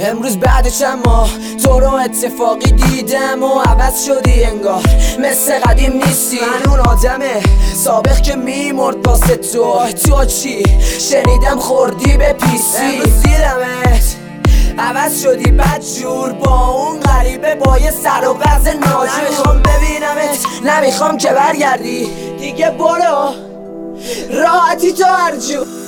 امروز بعد چند ماه تو رو اتفاقی دیدم و عوض شدی انگار مثل قدیم نیستی. من اون آدمه سابق که میمرد واسه تو چی شنیدم خوردی به پیسی. امروز دیدمت عوض شدی بدجور با اون غریبه با یه سر و وضع ناجور. نمیخوام ببینمت نمیخوام که برگردی دیگه، برو راحتی تو هر جور.